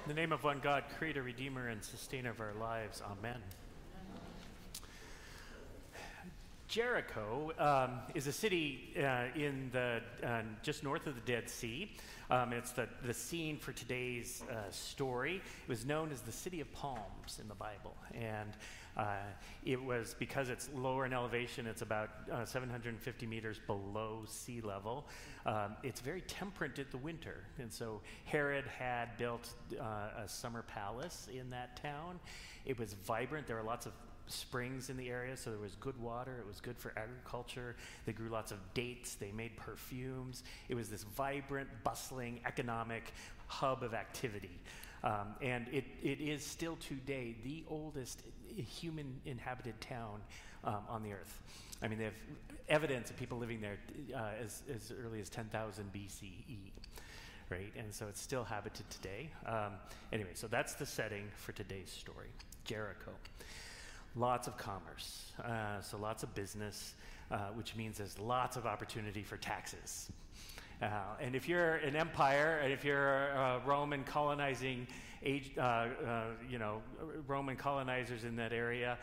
In the name of one God, creator, redeemer, and sustainer of our lives, amen. Jericho is a city in the just north of the Dead Sea. It's the scene for today's story. It was known as the City of Palms in the Bible, and it was because it's lower in elevation. It's about 750 meters below sea level. It's very temperate in the winter, and so Herod had built a summer palace in that town. It was vibrant. There were lots of springs in the area, so there was good water. It was good for agriculture. They grew lots of dates. They made perfumes. It was this vibrant, bustling, economic hub of activity. And it is still today the oldest human inhabited town on the earth. I mean, they have evidence of people living there as early as 10,000 BCE. Right? And so it's still habited today. Anyway, so that's the setting for today's story, Jericho. Lots of commerce, so lots of business, which means there's lots of opportunity for taxes. And if you're an empire, and if you're a Roman colonizing age, Roman colonizers in that area,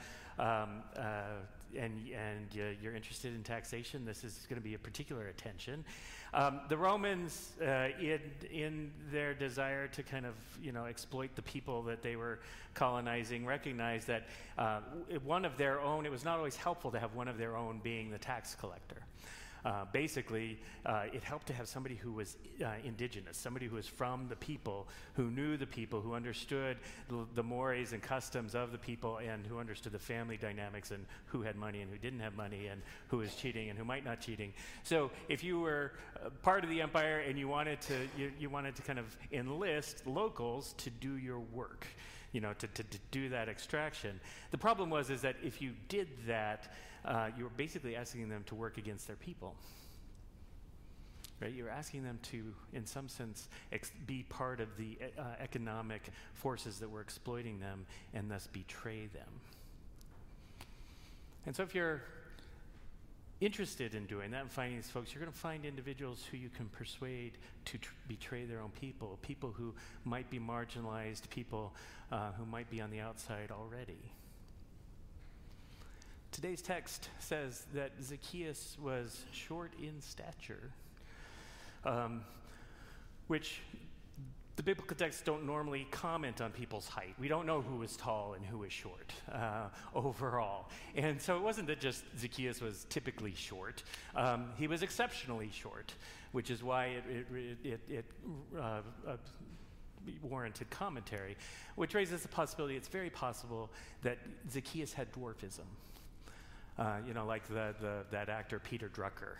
and you're interested in taxation, this is going to be a particular attention. The Romans, in their desire to kind of exploit the people that they were colonizing, recognized that one of their own, it was not always helpful to have one of their own being the tax collector. Basically, it helped to have somebody who was indigenous, somebody who was from the people, who knew the people, who understood the mores and customs of the people, and who understood the family dynamics and who had money and who didn't have money and who was cheating and who might not cheating. So if you were part of the empire and you wanted to kind of enlist locals to do your work, to do that extraction. The problem is that if you did that, you were basically asking them to work against their people. Right? You were asking them to, in some sense, be part of the economic forces that were exploiting them and thus betray them. And so if you're interested in doing that and finding these folks, you're going to find individuals who you can persuade to betray their own people, people who might be marginalized, people who might be on the outside already. Today's text says that Zacchaeus was short in stature, which the biblical texts don't normally comment on people's height. We don't know who was tall and who was short overall. And so it wasn't that just Zacchaeus was typically short. He was exceptionally short, which is why it warranted commentary, which raises the possibility, it's very possible that Zacchaeus had dwarfism. Like that actor Peter Drucker.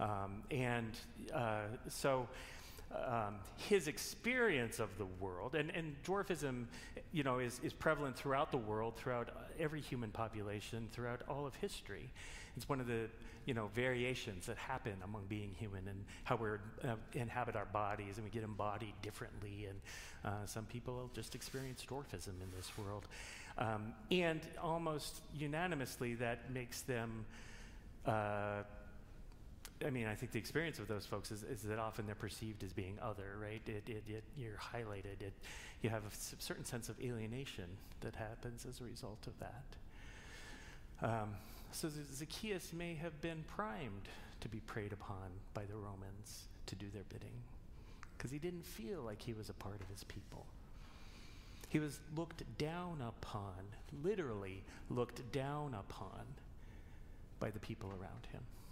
His experience of the world, and dwarfism, is prevalent throughout the world, throughout every human population, throughout all of history. It's one of the, variations that happen among being human and how we inhabit our bodies, and we get embodied differently, and some people just experience dwarfism in this world. And almost unanimously, that makes them, I think the experience of those folks is that often they're perceived as being other, right? You're highlighted. You have a certain sense of alienation that happens as a result of that. So Zacchaeus may have been primed to be preyed upon by the Romans to do their bidding, because he didn't feel like he was a part of his people. He was looked down upon, literally looked down upon by the people around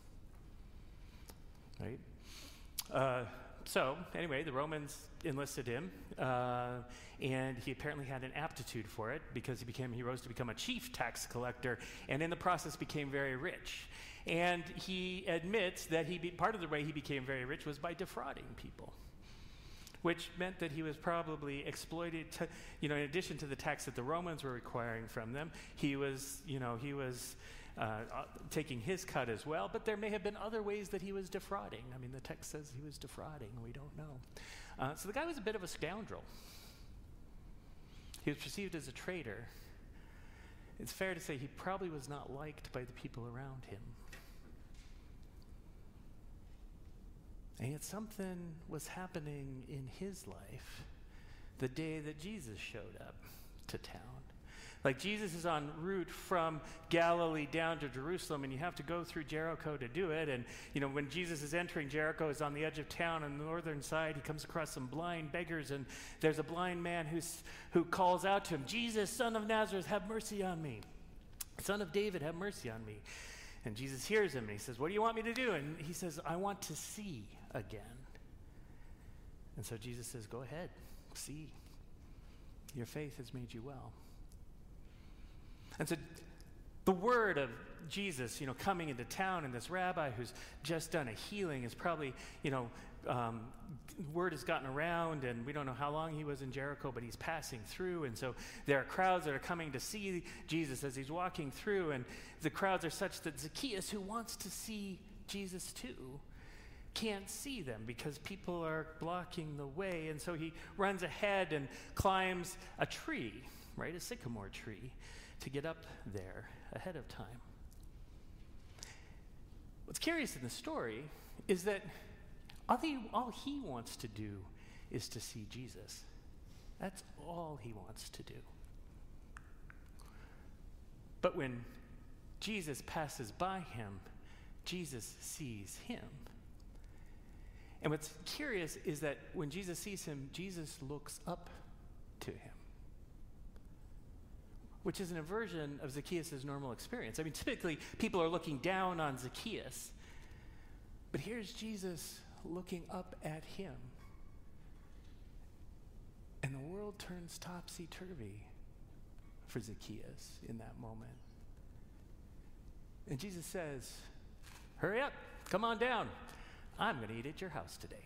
him. Right? So anyway, the Romans enlisted him, and he apparently had an aptitude for it, because he rose to become a chief tax collector, and in the process became very rich. And he admits that part of the way he became very rich was by defrauding people, which meant that he was probably exploited in addition to the tax that the Romans were requiring from them, he was taking his cut as well, but there may have been other ways that he was defrauding. I mean, the text says he was defrauding, we don't know. So the guy was a bit of a scoundrel. He was perceived as a traitor. It's fair to say he probably was not liked by the people around him. And yet something was happening in his life the day that Jesus showed up to town. Like Jesus is en route from Galilee down to Jerusalem, and you have to go through Jericho to do it. And, when Jesus is entering Jericho, is on the edge of town on the northern side. He comes across some blind beggars, and there's a blind man who calls out to him, "Jesus, son of Nazareth, have mercy on me. Son of David, have mercy on me." And Jesus hears him, and he says, "What do you want me to do?" And he says, "I want to see again." And so Jesus says, "Go ahead, see. Your faith has made you well." And so the word of Jesus, coming into town, and this rabbi who's just done a healing is probably, word has gotten around, and we don't know how long he was in Jericho, but he's passing through. And so there are crowds that are coming to see Jesus as he's walking through, and the crowds are such that Zacchaeus, who wants to see Jesus too, can't see them because people are blocking the way. And so he runs ahead and climbs a tree, right, a sycamore tree, to get up there ahead of time. What's curious in the story is that all he wants to do is to see Jesus. That's all he wants to do. But when Jesus passes by him, Jesus sees him. And what's curious is that when Jesus sees him, Jesus looks up to him, which is an inversion of Zacchaeus' normal experience. I mean, typically people are looking down on Zacchaeus, but here's Jesus looking up at him. And the world turns topsy-turvy for Zacchaeus in that moment. And Jesus says, "Hurry up, come on down. I'm going to eat at your house today."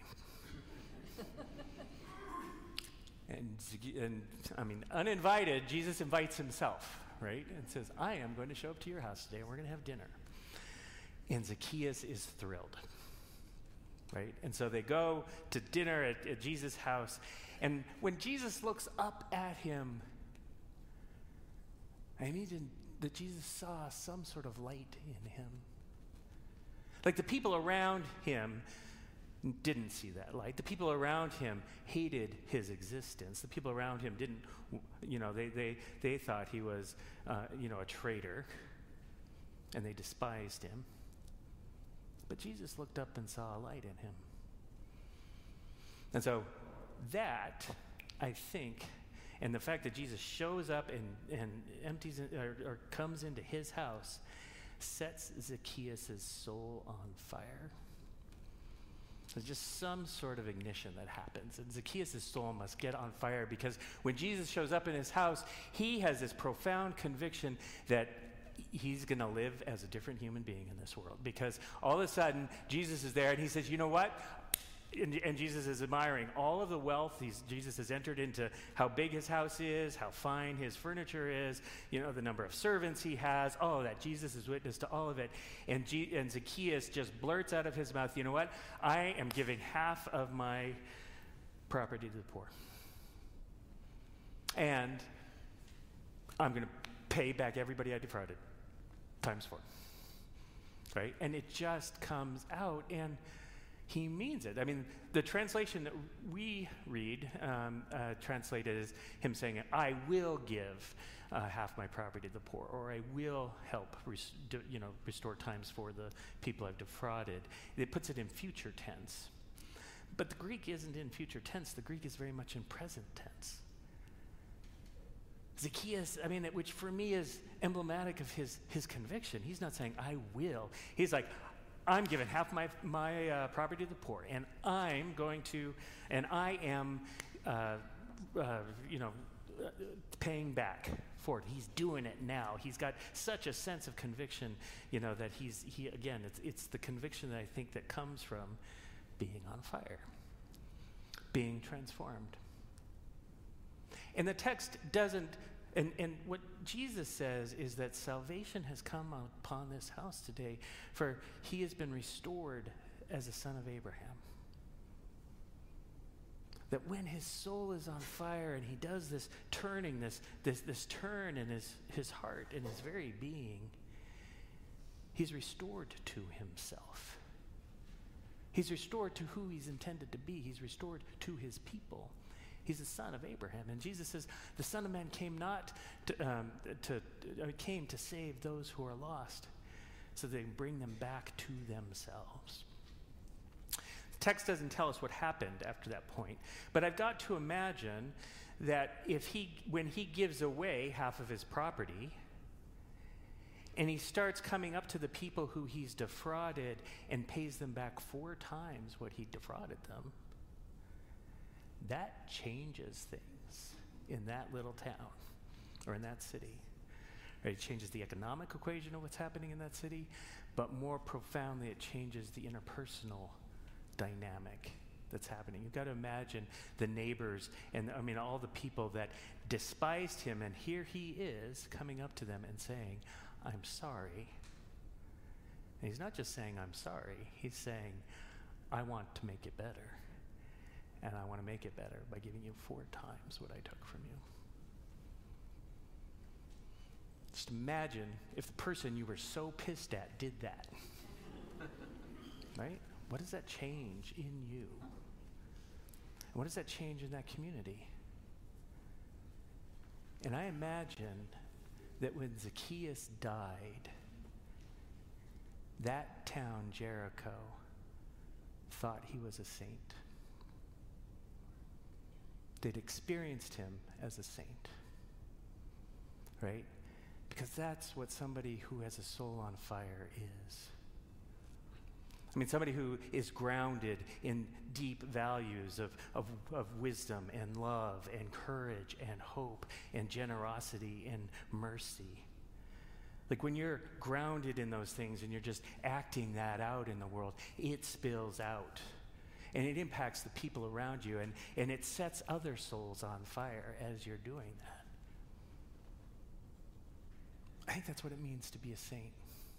And uninvited, Jesus invites himself, right? And says, "I am going to show up to your house today, and we're going to have dinner." And Zacchaeus is thrilled, right? And so they go to dinner at Jesus' house. And when Jesus looks up at him, I imagine that Jesus saw some sort of light in him. Like the people around him didn't see that light. The people around him hated his existence. The people around him didn't, they thought he was, a traitor, and they despised him. But Jesus looked up and saw a light in him. And so that, I think, and the fact that Jesus shows up and empties or comes into his house sets Zacchaeus' soul on fire. There's just some sort of ignition that happens. And Zacchaeus' soul must get on fire because when Jesus shows up in his house, he has this profound conviction that he's going to live as a different human being in this world. Because all of a sudden, Jesus is there and he says, "You know what?" And Jesus is admiring all of the wealth. Jesus has entered into how big his house is, how fine his furniture is, the number of servants he has, all of that. Jesus is witness to all of it. And Zacchaeus just blurts out of his mouth, "You know what? I am giving half of my property to the poor. And I'm going to pay back everybody I defrauded, times 4. Right? And it just comes out, and he means it. I mean, the translation that we read translated as him saying, "I will give half my property to the poor," or "I will help restore times for the people I've defrauded." It puts it in future tense. But the Greek isn't in future tense. The Greek is very much in present tense. Zacchaeus, which for me is emblematic of his conviction. He's not saying, "I will." He's like, "I'm giving half my property to the poor, and I am paying back for it." He's doing it now. He's got such a sense of conviction, that it's the conviction that I think that comes from being on fire, being transformed. And the text doesn't, and what Jesus says is that salvation has come upon this house today, for he has been restored as a son of Abraham. That when his soul is on fire and he does this turning, this turn in his heart and his very being, he's restored to himself. He's restored to who he's intended to be. He's restored to his people. He's the son of Abraham. And Jesus says, the Son of Man came came to save those who are lost, so they can bring them back to themselves. The text doesn't tell us what happened after that point, but I've got to imagine that when he gives away half of his property, and he starts coming up to the people who he's defrauded and pays them back 4 times what he defrauded them, that changes things in that little town or in that city. Right? It changes the economic equation of what's happening in that city, but more profoundly, it changes the interpersonal dynamic that's happening. You've got to imagine the neighbors and all the people that despised him, and here he is coming up to them and saying, I'm sorry. And he's not just saying, I'm sorry. He's saying, I want to make it better. And I want to make it better by giving you 4 times what I took from you. Just imagine if the person you were so pissed at did that. Right? What does that change in you? And what does that change in that community? And I imagine that when Zacchaeus died, that town, Jericho, thought he was a saint. They'd experienced him as a saint, right? Because that's what somebody who has a soul on fire is. Somebody who is grounded in deep values of wisdom and love and courage and hope and generosity and mercy. Like when you're grounded in those things and you're just acting that out in the world, it spills out. And it impacts the people around you, and it sets other souls on fire as you're doing that. I think that's what it means to be a saint.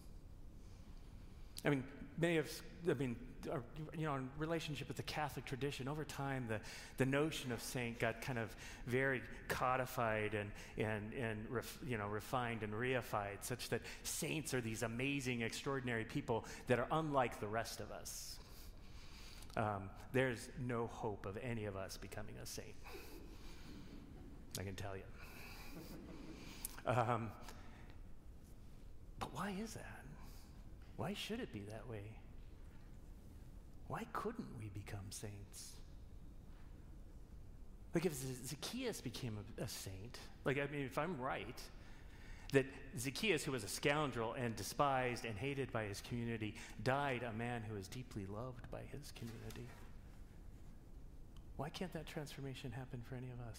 Many of us, in relationship with the Catholic tradition, over time, the notion of saint got kind of very codified and refined and reified, such that saints are these amazing, extraordinary people that are unlike the rest of us. There's no hope of any of us becoming a saint. I can tell you. But why is that? Why should it be that way? Why couldn't we become saints? Like if Zacchaeus became a saint, if I'm right, that Zacchaeus, who was a scoundrel and despised and hated by his community, died a man who was deeply loved by his community. Why can't that transformation happen for any of us?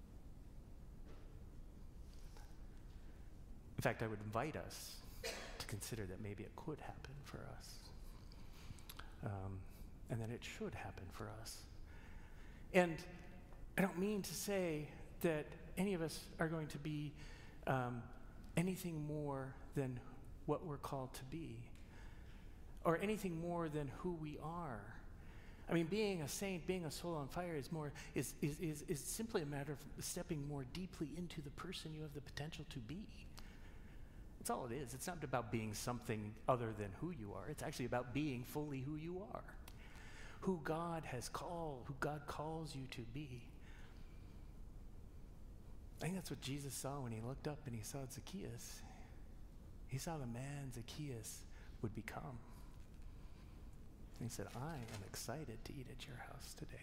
In fact, I would invite us to consider that maybe it could happen for us. And that it should happen for us. And I don't mean to say that any of us are going to be anything more than what we're called to be, or anything more than who we are. Being a saint, being a soul on fire is simply a matter of stepping more deeply into the person you have the potential to be. That's all it is. It's not about being something other than who you are. It's actually about being fully who you are, who God has called, who God calls you to be. I think that's what Jesus saw when he looked up and he saw Zacchaeus. He saw the man Zacchaeus would become. And he said, I am excited to eat at your house today.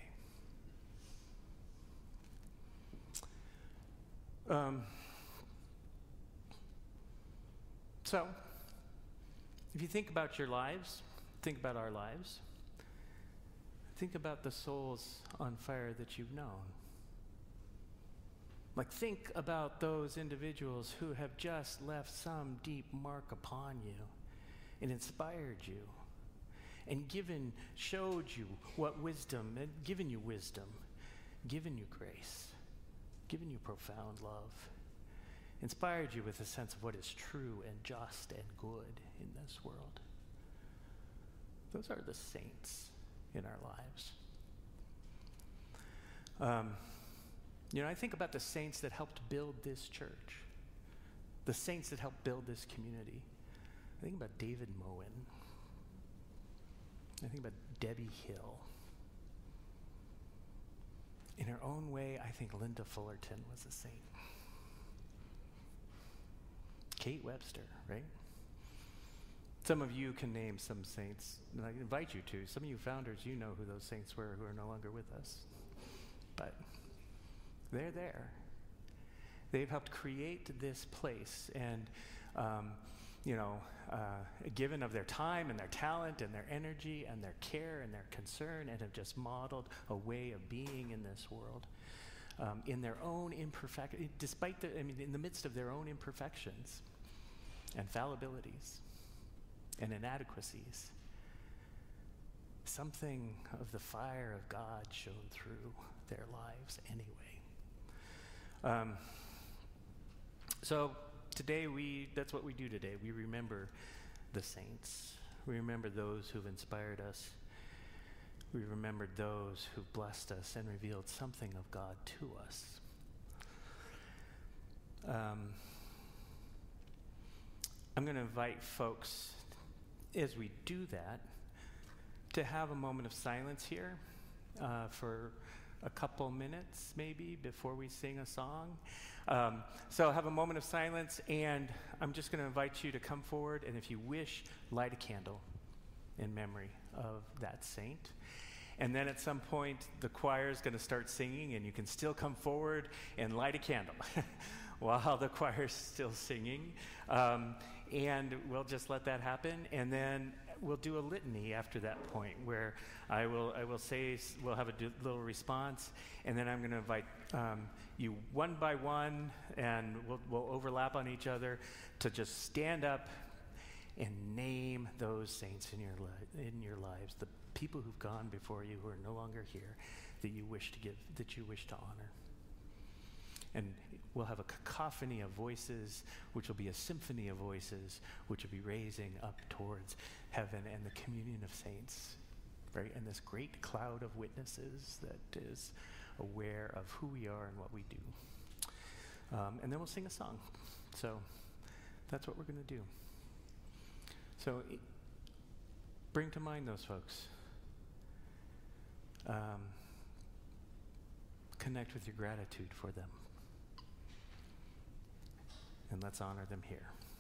So, if you think about your lives, think about our lives, think about the souls on fire that you've known. Think about those individuals who have just left some deep mark upon you and inspired you and showed you what wisdom, and given you wisdom, given you grace, given you profound love, inspired you with a sense of what is true and just and good in this world. Those are the saints in our lives. I think about the saints that helped build this church, the saints that helped build this community. I think about David Moen. I think about Debbie Hill. In her own way, I think Linda Fullerton was a saint. Kate Webster, right? Some of you can name some saints, and I invite you to. Some of you founders, you know who those saints were who are no longer with us. But they're there. They've helped create this place and, given of their time and their talent and their energy and their care and their concern, and have just modeled a way of being in this world. In their own imperfection, in the midst of their own imperfections and fallibilities and inadequacies, something of the fire of God shone through their lives anyway. So today that's what we do today. We remember the saints. We remember those who've inspired us. We remembered those who blessed us and revealed something of God to us. I'm going to invite folks, as we do that, to have a moment of silence here for a couple minutes, maybe, before we sing a song. So have a moment of silence, and I'm just going to invite you to come forward, and if you wish, light a candle in memory of that saint. And then at some point, the choir is going to start singing, and you can still come forward and light a candle while the choir is still singing. And we'll just let that happen, and then we'll do a litany after that point, where I will say, we'll have a little response, and then I'm going to invite you one by one, and we'll overlap on each other to just stand up and name those saints in your lives, the people who've gone before you, who are no longer here, that you wish to honor. And we'll have a cacophony of voices, which will be a symphony of voices, which will be raising up towards heaven and the communion of saints, right? And this great cloud of witnesses that is aware of who we are and what we do. And then we'll sing a song. So that's what we're going to do. So bring to mind those folks. Connect with your gratitude for them. And let's honor them here.